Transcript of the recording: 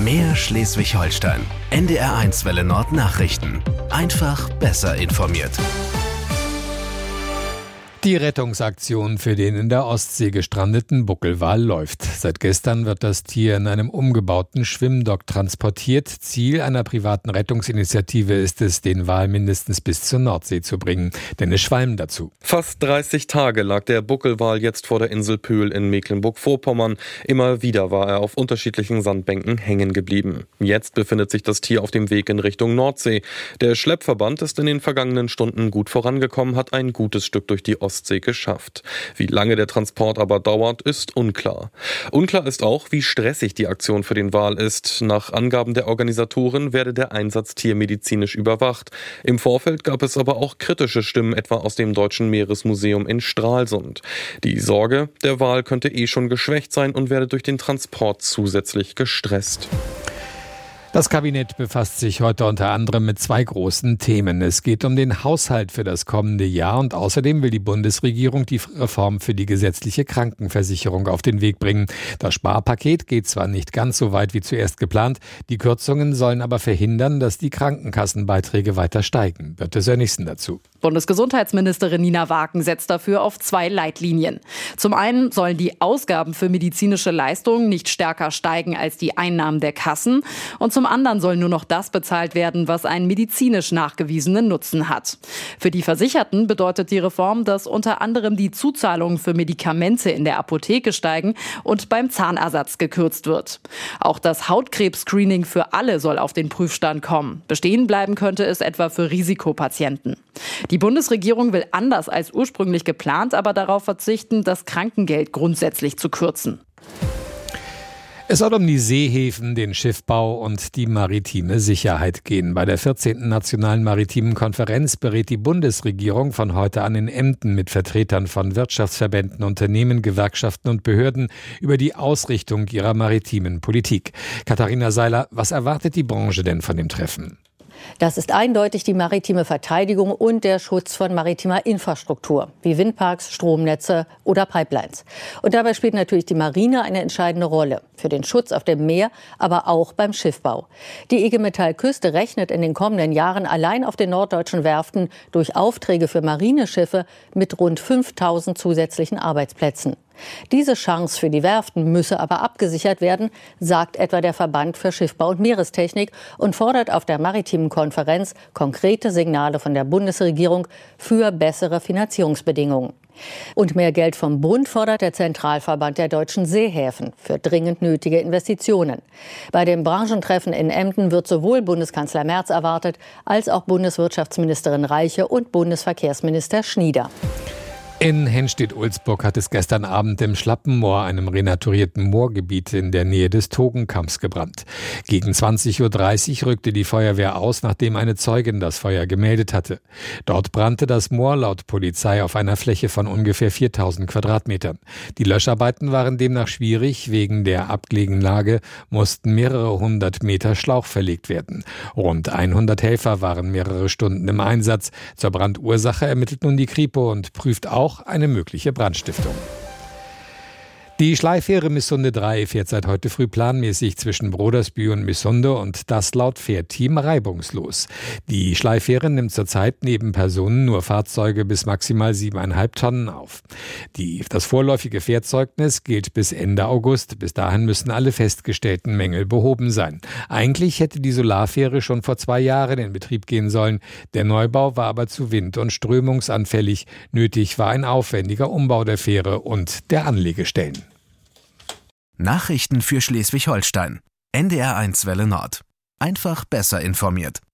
Mehr Schleswig-Holstein. NDR1 Welle Nord Nachrichten. Einfach besser informiert. Die Rettungsaktion für den in der Ostsee gestrandeten Buckelwal läuft. Seit gestern wird das Tier in einem umgebauten Schwimmdock transportiert. Ziel einer privaten Rettungsinitiative ist es, den Wal mindestens bis zur Nordsee zu bringen. Dennis Schwalm dazu. Fast 30 Tage lag der Buckelwal jetzt vor der Insel Pöhl in Mecklenburg-Vorpommern. Immer wieder war er auf unterschiedlichen Sandbänken hängen geblieben. Jetzt befindet sich das Tier auf dem Weg in Richtung Nordsee. Der Schleppverband ist in den vergangenen Stunden gut vorangekommen, hat ein gutes Stück durch die Ostsee geschafft. Wie lange der Transport aber dauert, ist unklar. Unklar ist auch, wie stressig die Aktion für den Wal ist. Nach Angaben der Organisatoren werde der Einsatz tiermedizinisch überwacht. Im Vorfeld gab es aber auch kritische Stimmen, etwa aus dem Deutschen Meeresmuseum in Stralsund. Die Sorge, der Wal könnte schon geschwächt sein und werde durch den Transport zusätzlich gestresst. Das Kabinett befasst sich heute unter anderem mit 2 großen Themen. Es geht um den Haushalt für das kommende Jahr und außerdem will die Bundesregierung die Reform für die gesetzliche Krankenversicherung auf den Weg bringen. Das Sparpaket geht zwar nicht ganz so weit wie zuerst geplant, die Kürzungen sollen aber verhindern, dass die Krankenkassenbeiträge weiter steigen. Birte Sönnigsen dazu. Bundesgesundheitsministerin Nina Wagen setzt dafür auf 2 Leitlinien. Zum einen sollen die Ausgaben für medizinische Leistungen nicht stärker steigen als die Einnahmen der Kassen und zum anderen soll nur noch das bezahlt werden, was einen medizinisch nachgewiesenen Nutzen hat. Für die Versicherten bedeutet die Reform, dass unter anderem die Zuzahlungen für Medikamente in der Apotheke steigen und beim Zahnersatz gekürzt wird. Auch das Hautkrebs-Screening für alle soll auf den Prüfstand kommen. Bestehen bleiben könnte es etwa für Risikopatienten. Die Bundesregierung will anders als ursprünglich geplant, aber darauf verzichten, das Krankengeld grundsätzlich zu kürzen. Es soll um die Seehäfen, den Schiffbau und die maritime Sicherheit gehen. Bei der 14. Nationalen Maritimen Konferenz berät die Bundesregierung von heute an in Emden mit Vertretern von Wirtschaftsverbänden, Unternehmen, Gewerkschaften und Behörden über die Ausrichtung ihrer maritimen Politik. Katharina Seiler, was erwartet die Branche denn von dem Treffen? Das ist eindeutig die maritime Verteidigung und der Schutz von maritimer Infrastruktur, wie Windparks, Stromnetze oder Pipelines. Und dabei spielt natürlich die Marine eine entscheidende Rolle. Für den Schutz auf dem Meer, aber auch beim Schiffbau. Die IG Metall Küste rechnet in den kommenden Jahren allein auf den norddeutschen Werften durch Aufträge für Marineschiffe mit rund 5.000 zusätzlichen Arbeitsplätzen. Diese Chance für die Werften müsse aber abgesichert werden, sagt etwa der Verband für Schiffbau und Meerestechnik und fordert auf der maritimen Konferenz konkrete Signale von der Bundesregierung für bessere Finanzierungsbedingungen. Und mehr Geld vom Bund fordert der Zentralverband der deutschen Seehäfen für dringend nötige Investitionen. Bei dem Branchentreffen in Emden wird sowohl Bundeskanzler Merz erwartet, als auch Bundeswirtschaftsministerin Reiche und Bundesverkehrsminister Schnieder. In Henstedt-Ulzburg hat es gestern Abend im Schlappenmoor, einem renaturierten Moorgebiet in der Nähe des Togenkamps, gebrannt. Gegen 20.30 Uhr rückte die Feuerwehr aus, nachdem eine Zeugin das Feuer gemeldet hatte. Dort brannte das Moor laut Polizei auf einer Fläche von ungefähr 4.000 Quadratmetern. Die Löscharbeiten waren demnach schwierig. Wegen der abgelegenen Lage mussten mehrere 100 Meter Schlauch verlegt werden. Rund 100 Helfer waren mehrere Stunden im Einsatz. Zur Brandursache ermittelt nun die Kripo und prüft auch eine mögliche Brandstiftung. Die Schleifähre Missunde 3 fährt seit heute früh planmäßig zwischen Brodersby und Missunde und das laut Fährteam reibungslos. Die Schleifähre nimmt zurzeit neben Personen nur Fahrzeuge bis maximal 7,5 Tonnen auf. Das vorläufige Fährzeugnis gilt bis Ende August. Bis dahin müssen alle festgestellten Mängel behoben sein. Eigentlich hätte die Solarfähre schon vor 2 Jahren in Betrieb gehen sollen. Der Neubau war aber zu wind- und strömungsanfällig. Nötig war ein aufwendiger Umbau der Fähre und der Anlegestellen. Nachrichten für Schleswig-Holstein. NDR1 Welle Nord. Einfach besser informiert.